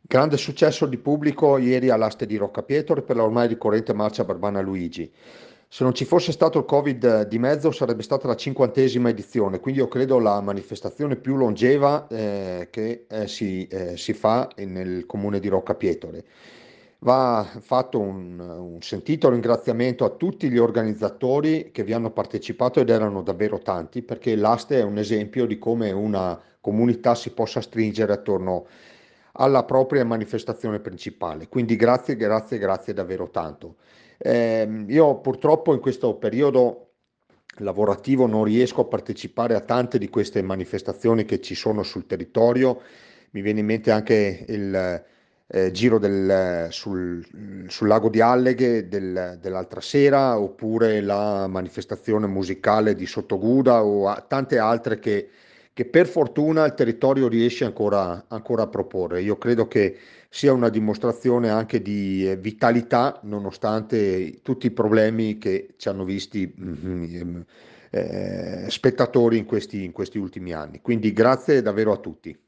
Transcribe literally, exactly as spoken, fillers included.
Grande successo di pubblico ieri all'Aste di Roccapietro per la ormai ricorrente marcia Barbana Luigi. Se non ci fosse stato il Covid di mezzo sarebbe stata la cinquantesima edizione, quindi io credo la manifestazione più longeva eh, che eh, si, eh, si fa nel comune di Roccapietore. Va fatto un, un sentito ringraziamento a tutti gli organizzatori che vi hanno partecipato ed erano davvero tanti, perché l'Aste è un esempio di come una comunità si possa stringere attorno alla propria manifestazione principale. Quindi grazie, grazie, grazie davvero tanto. Eh, io purtroppo in questo periodo lavorativo non riesco a partecipare a tante di queste manifestazioni che ci sono sul territorio. Mi viene in mente anche il eh, giro del, sul, sul lago di Alleghe del- dell'altra sera, oppure la manifestazione musicale di Sottoguda o a- tante altre che, che per fortuna il territorio riesce ancora, ancora a proporre. Io credo che sia una dimostrazione anche di eh, vitalità, nonostante tutti i problemi che ci hanno visti mm, eh, spettatori in questi, in questi ultimi anni. Quindi grazie davvero a tutti.